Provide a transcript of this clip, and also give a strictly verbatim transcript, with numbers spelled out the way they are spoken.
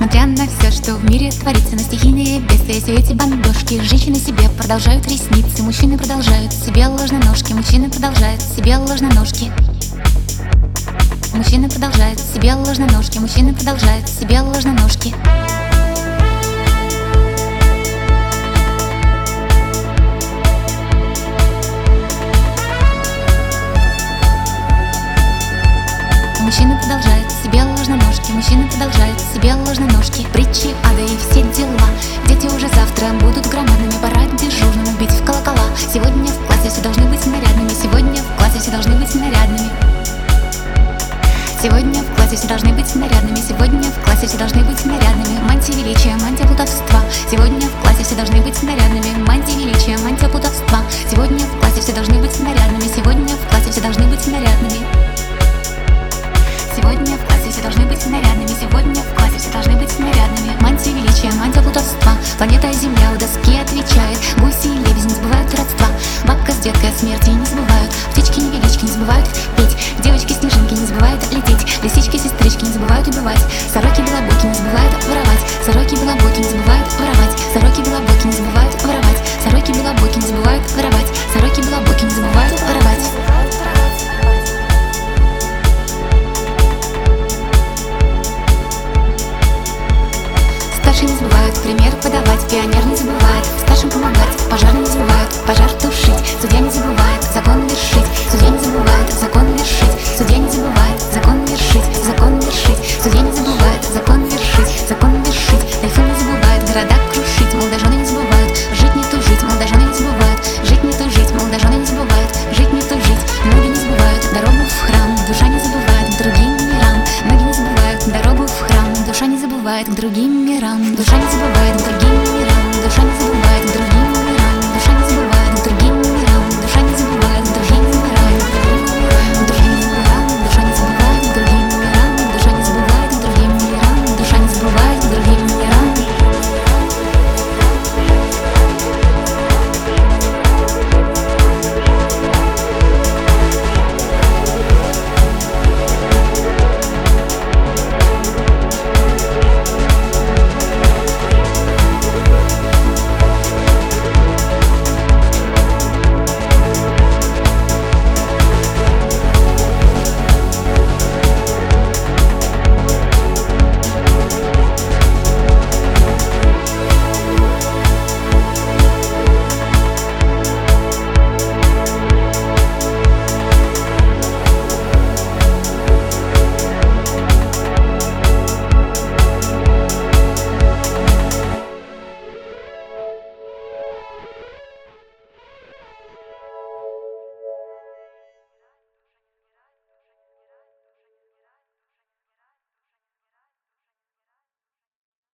Несмотря на все, что в мире творится, на стихийные бедствия, все эти бомбежки, женщины себе продолжают ресницы, мужчины продолжают себе ложноножки, мужчины продолжают себе ложноножки. Мужчины продолжают себе ложноножки, мужчины продолжают себе ложноножки. Мужчины продолжают себе ложноножки, мужчины продолжают себе ложноножки. Притчи ада и все дела. Дети уже завтра будут громадными, пора дежурным бить в колокола. Сегодня в классе все должны быть нарядными, сегодня в классе все должны быть нарядными. Сегодня в классе все должны быть нарядными, сегодня в классе все должны быть нарядными. Мантия величия, мантия плутовства. Сегодня в классе все должны быть нарядными. Мантия величия, мантия плутовства. Сегодня в классе все должны быть нарядными, сегодня в классе все должны быть нарядными. Сегодня в классе все должны быть нарядными, сегодня в классе все должны быть нарядными. Мантия величия, мантия плутовства. Планета Земля у доски отвечает. Гуси и лебеди не забывают родства. Бабка с деткой от смерти не забывают. Птички невелички не забывают петь. Девочки-снежинки не забывают лететь. Лисички-сестрички не забывают убивать. Сороки-белобоки не забывают воровать. Сороки-белобоки не забывают воровать. Сороки-белобоки не забывают воровать. Сороки-белобоки не забывают воровать. Сороки-белобоки не забывают воровать. Старшие не забывают пример подавать, пионер не забывает старшим помогать, пожар не забывают пожар тушить, судья не забывает закон вершить, судья не забывает закон вершить, судья не забывает закон вершить, закон вершить, судья не забывает закон вершить, закон вершить, тайфун не забывает города крушить, молодожены не забывают жить не тужить, молодожены не забывают жить не тужить, молодожены не забывают жить не тужить, ноги не забывают дорогу в храм, душа не забывает к другим мирам, ноги не забывают дорогу в храм, душа не забывает к другим мирам, душа не забывает к другим мирам, душа не забывает.